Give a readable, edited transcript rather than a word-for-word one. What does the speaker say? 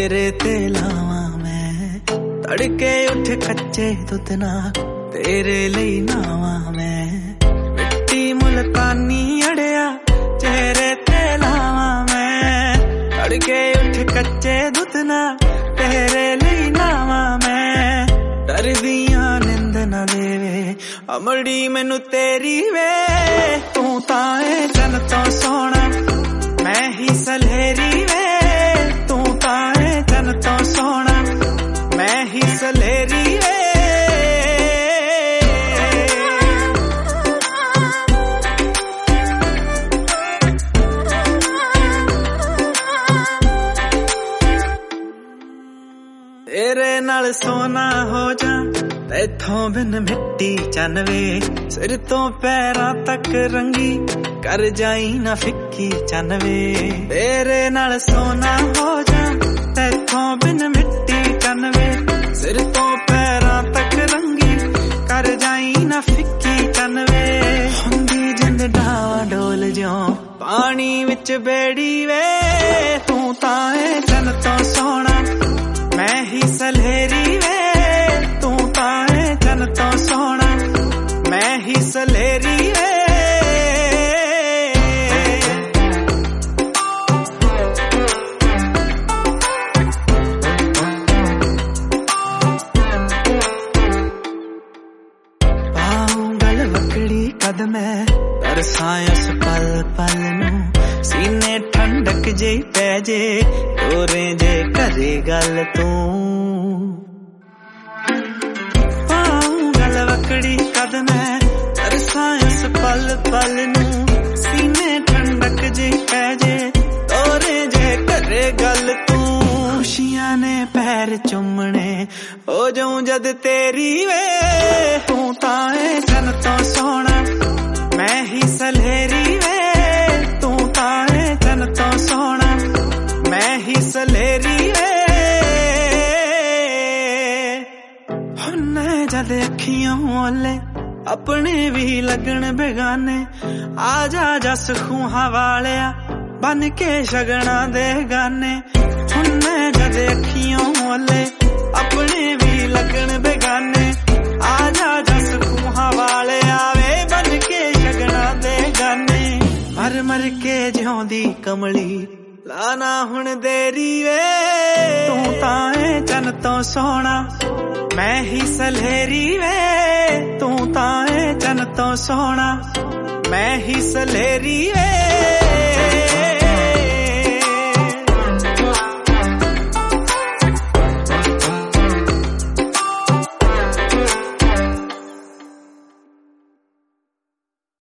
तेरे ते लावां मैं तड़के उठ कच्चे दुध नाल तेरे ਲਈ नावां मैं मिट्टी मुल्तानी अड़िया चेहरे ते लावां मैं तड़के उठ कच्चे दुध नाल तेरे ਲਈ नावां मैं डरदियां निंद ना लेवे अमड़ी मैनू तेरी वे तू तां ऐ जन तो सोना मैं ही सलहेरी वे तू तां ऐ जन तो सोना मैं ही सलहेरी वे तेरे नाल सोना हो जा तैथों बिन मिट्टी चनवे सिर तो पैरां तक रंगी कर जाई ना फिक्की चनवे तेरे नाल सोना हो जा तैथों बिन मिट्टी चनवे सिर तो पैरां तक रंगी कर जाई ना फिक्की चनवे हुंदी जिंद डावा डोल जो पानी विच बेड़ी वे तू तां ऐ जन तो सोना मैं ही सलहेरी वे तू तां ऐ जन तो सोना मैं ही सलहेरी वे पाऊं गल वकड़ी कद मैं तरसां उस पल पल नू सीने ठंडक जे पै जे तोरे जे करे गल तू पाऊं गल वकड़ी कद मैं तरसां उस पल पल नू सीने ठंडक जे पै जे तोरे जे करे गल तू खुशियां ने पैर चुमने हो जाऊं जद तेरी वे तू तां ऐ जन तो सोना मैं ही सलहेरी वे तू तां ऐ जन तो सोना मैं ही सलहेरी वे हुन्ने जद अखियों ओले अपने भी लगन बेगाने आजा जस खूहा वालिया बन के शगना दे गाने हुन्ने जद अखियों ओले अपने भी लगन बेगाने आजा जस खूहा वालिया वे बन के शगना दे गाने मर मर के जिउंदी कमली लाना हुण देरी वे तू तां ऐ जन तो सोना मैं ही सलहेरी वे तू तां ऐ जन तो सोना मैं ही सलहेरी वे